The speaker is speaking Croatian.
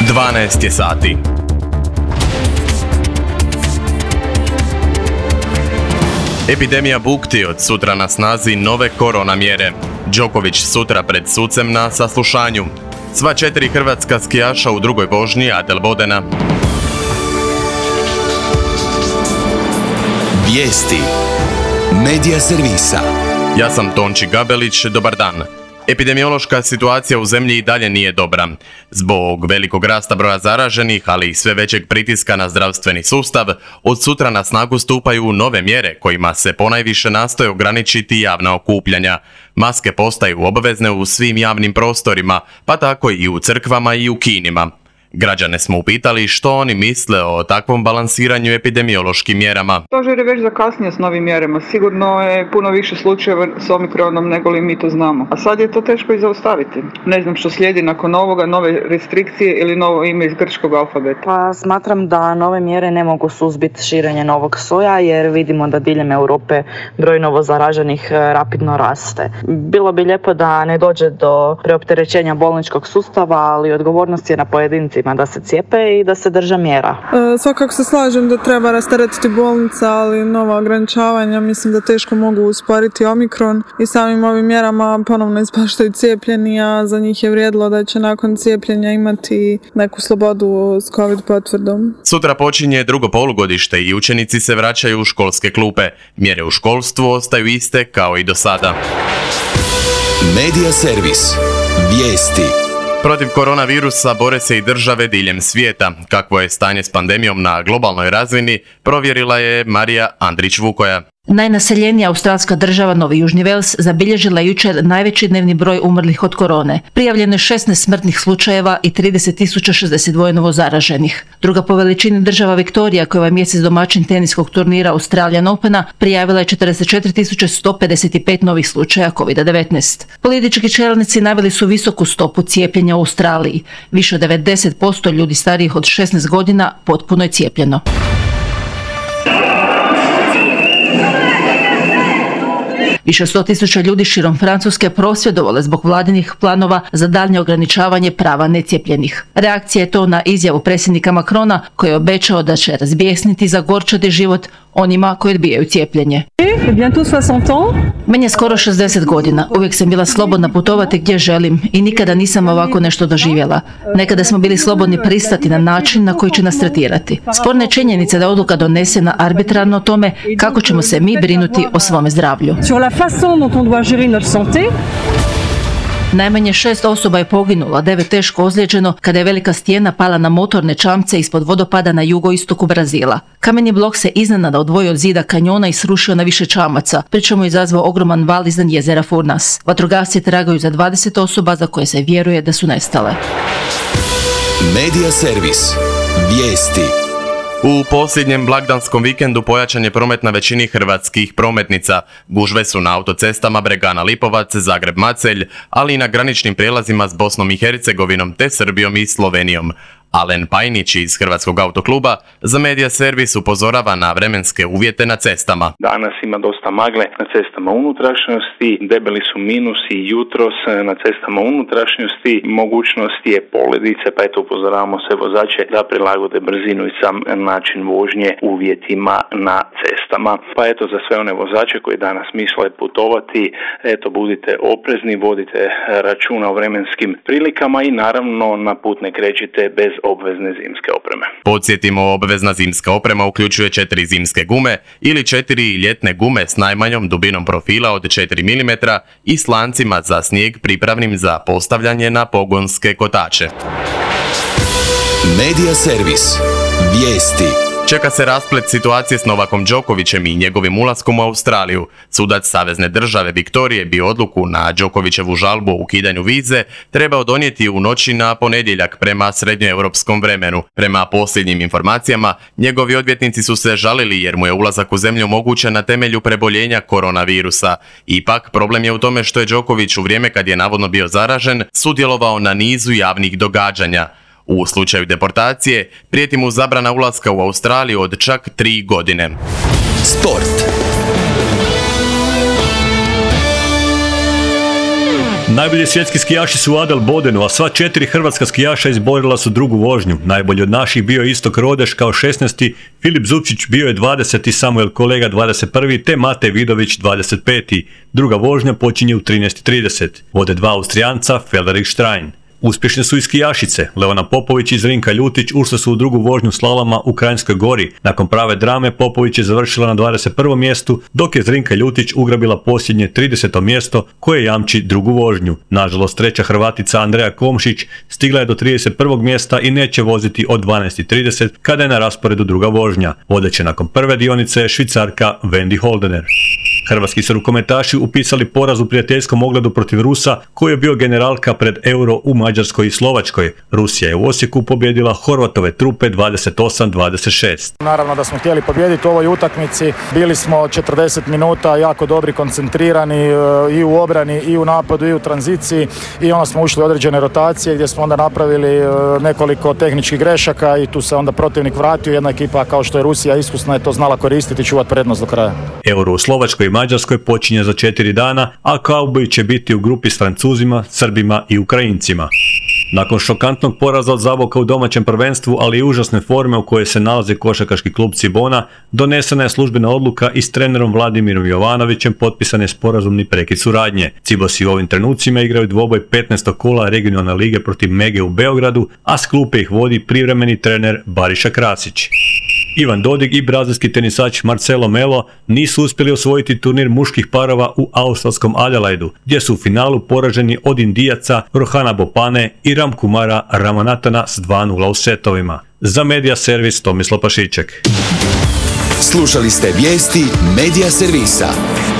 12 je sati. Epidemija bukti, od sutra na snazi nove korona mjere. Đoković sutra pred sucem na saslušanju. Sva 4 hrvatska skijaša u drugoj vožnji Adel Bodena. Vijesti Medija servisa. Ja sam Tonči Gabelić, dobar dan. Epidemiološka situacija u zemlji i dalje nije dobra. Zbog velikog rasta broja zaraženih, ali i sve većeg pritiska na zdravstveni sustav, od sutra na snagu stupaju nove mjere kojima se ponajviše nastoje ograničiti javna okupljanja. Maske postaju obavezne u svim javnim prostorima, pa tako i u crkvama i u kinima. Građane smo upitali što oni misle o takvom balansiranju epidemiološkim mjerama. Stožer je već zakasnio s novim mjerama. Sigurno je puno više slučajeva s omikronom nego li mi to znamo. A sad je to teško i zaustaviti. Ne znam što slijedi nakon ovoga, nove restrikcije ili novo ime iz grčkog alfabeta. Pa smatram da nove mjere ne mogu suzbiti širenje novog soja jer vidimo da diljem Europe broj novo zaraženih rapidno raste. Bilo bi lijepo da ne dođe do preopterećenja bolničkog sustava, ali odgovornost je na pojedinci da se cijepe i da se drže mjera. Svakako se slažem da treba rasteretiti bolnica, ali nova ograničavanja mislim da teško mogu usporiti omikron i samim ovim mjerama ponovno ispaštaju cijepljeni, a za njih je vrijedilo da će nakon cijepljenja imati neku slobodu s COVID potvrdom. Sutra počinje drugo polugodište i učenici se vraćaju u školske klupe. Mjere u školstvu ostaju iste kao i do sada. Medija servis. Vijesti. Protiv koronavirusa bore se i države diljem svijeta. Kakvo je stanje s pandemijom na globalnoj razini, provjerila je Marija Andrić-Vukoja. Najnaseljenija australska država Novi Južni Vels zabilježila jučer najveći dnevni broj umrlih od korone. Prijavljeno je 16 smrtnih slučajeva i 30.062 novo zaraženih. Druga po veličini država Viktorija, koja je ovaj mjesec domaćin teniskog turnira Australian Opena, prijavila je 44.155 novih slučaja COVID-19. Politički čelnici naveli su visoku stopu cijepljenja u Australiji. Više od 90% ljudi starijih od 16 godina potpuno je cijepljeno. Više 100.000 ljudi širom Francuske prosvjedovale zbog vladinih planova za daljnje ograničavanje prava necijepljenih. Reakcija je to na izjavu predsjednika Macrona, koji je obećao da će razbijesniti zagorčati život onima koji odbijaju cijepljenje. Meni je skoro 60 godina. Uvijek sam bila slobodna putovati gdje želim i nikada nisam ovako nešto doživjela. Nekada smo bili slobodni pristati na način na koji će nas tretirati. Sporna je činjenica da je odluka donesena arbitrarno o tome kako ćemo se mi brinuti o svome zdravlju. Najmanje 6 osoba je poginulo, 9 teško ozlijeđeno kada je velika stijena pala na motorne čamce ispod vodopada na jugoistoku Brazila. Kameni blok se iznenada odvojio od zida kanjona i srušio na više čamaca, pri čemu je izazvao ogroman val iznad jezera Furnas. Vatrogasci tragaju za 20 osoba za koje se vjeruje da su nestale. Medija servis. Vijesti. U posljednjem blagdanskom vikendu pojačan je promet na većini hrvatskih prometnica. Gužve su na autocestama Bregana-Lipovac, Zagreb-Macelj, ali i na graničnim prijelazima s Bosnom i Hercegovinom te Srbijom i Slovenijom. Alen Pajnić iz Hrvatskog autokluba za Medija servis upozorava na vremenske uvjete na cestama. Danas ima dosta magle na cestama unutrašnjosti, debeli su minusi jutros na cestama unutrašnjosti, mogućnost je poledice, pa eto upozoravamo sve vozače da prilagode brzinu i sam način vožnje uvjetima na cestama. Pa eto za sve one vozače koji danas misle putovati, eto budite oprezni, vodite računa o vremenskim prilikama i naravno na put ne krećite bez obvezne zimske opreme. Podsjetimo, obvezna zimska oprema uključuje 4 zimske gume ili 4 ljetne gume s najmanjom dubinom profila od 4 mm i s lancima za snijeg pripravnim za postavljanje na pogonske kotače. Medija servis. Vijesti. Čeka se rasplet situacije s Novakom Đokovićem i njegovim ulaskom u Australiju. Sudac savezne države Viktorije bi odluku na Đokovićevu žalbu o ukidanju vize trebao donijeti u noći na ponedjeljak prema srednjoeuropskom vremenu. Prema posljednjim informacijama, njegovi odvjetnici su se žalili jer mu je ulazak u zemlju moguće na temelju preboljenja koronavirusa. Ipak, problem je u tome što je Đoković u vrijeme kad je navodno bio zaražen sudjelovao na nizu javnih događanja. U slučaju deportacije prijeti mu zabrana ulaska u Australiju od čak 3 godine. Sport. Najbolji svjetski skijaši su u Adel Bodenu, a sva 4 hrvatska skijaša izborila su drugu vožnju. Najbolji od naših bio je Istok Rodeš kao 16. Filip Zupčić bio je 20. Samuel Kolega 21. te Matej Vidović 25. Druga vožnja počinje u 13:30. Vode 2 Austrijanca, Felder i Štrajn. Uspješne su i skijašice. Leona Popović i Zrinka Ljutić ušle su u drugu vožnju slaloma u Kranjskoj Gori. Nakon prave drame Popović je završila na 21. mjestu, dok je Zrinka Ljutić ugrabila posljednje 30. mjesto koje jamči drugu vožnju. Nažalost, treća Hrvatica Andreja Komšić stigla je do 31. mjesta i neće voziti od 12:30 kada je na rasporedu druga vožnja. Vodeće nakon prve dionice je Švicarka Wendy Holdener. Hrvatski su rukometaši upisali poraz u prijateljskom ogledu protiv Rusa koji je bio generalka pred Euro u Mađarskoj i Slovačkoj. Rusija je u Osijeku pobjedila Horvatove trupe 28-26. Naravno da smo htjeli pobijediti u ovoj utakmici. Bili smo 40 minuta jako dobri, koncentrirani i u obrani i u napadu i u tranziciji i onda smo ušli u određene rotacije gdje smo onda napravili nekoliko tehničkih grešaka i tu se onda protivnik vratio. Jedna ekipa kao što je Rusija iskusna je to znala koristiti i čuvati prednost do kraja. Euro u Slovačkoj i Mađarskoj počinje za 4 dana, a kauboji će biti u grupi s Francuzima, Srbima i Ukrajincima. Nakon šokantnog poraza od Zaboka u domaćem prvenstvu, ali i užasne forme u kojoj se nalazi košarkaški klub Cibona, donesena je službena odluka i s trenerom Vladimirom Jovanovićem potpisan je sporazumni prekid suradnje. Cibosi u ovim trenucima igraju dvoboj 15. kola regionalne lige protiv Mege u Beogradu, a s klupe ih vodi privremeni trener Bariša Krasić. Ivan Dodig i brazilski tenisač Marcelo Melo nisu uspjeli osvojiti turnir muških parova u australskom Adelaidu, gdje su u finalu poraženi od Indijaca Rohana Bopane i Ramkumara Ramanatana s 2:0 u setovima. Za Media Servis Tomislav Pašiček. Slušali ste vijesti Media Servisa.